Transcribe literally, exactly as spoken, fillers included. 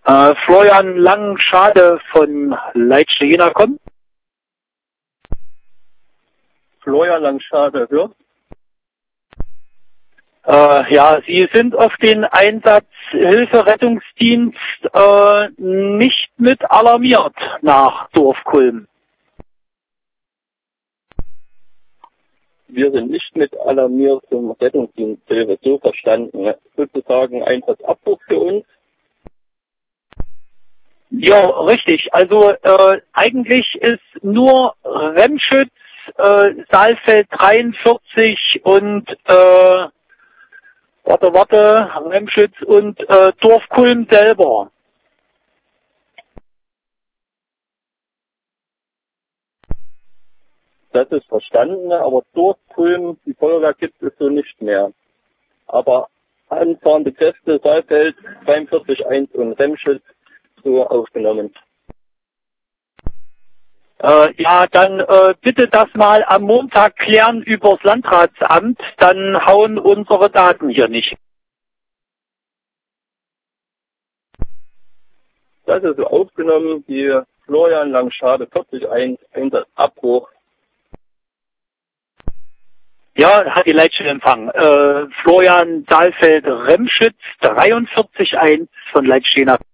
Äh, Florian Langschade von Leitsch Jena kommt. Florian Langschade hört. Äh, ja, Sie sind auf den Einsatz Hilferettungsdienst äh, nicht mit alarmiert nach Dorfkulm. Wir sind nicht mit alarmiert zum Rettungsdiensthilfe, so verstanden. Sozusagen Einsatzabbruch für uns. Ja, richtig. Also äh, eigentlich ist nur Remschütz, äh, Saalfeld dreiundvierzig und äh, warte, warte, Remschütz und äh, Dorfkulm selber. Das ist verstanden, aber Dorfkulm, die Feuerwehr gibt es so nicht mehr. Aber anfahrende Kräfte, Saalfeld dreiundvierzig eins und Remschütz so aufgenommen. Äh, ja, dann äh, bitte das mal am Montag klären übers Landratsamt, dann hauen unsere Daten hier nicht. Das ist so aufgenommen, die Florian Langschade vierzig eins, Einsatzabbruch. Ja, hat die Leitstelle empfangen. Äh, Florian Saalfeld Remschütz dreiundvierzig eins von Leitsch Jena.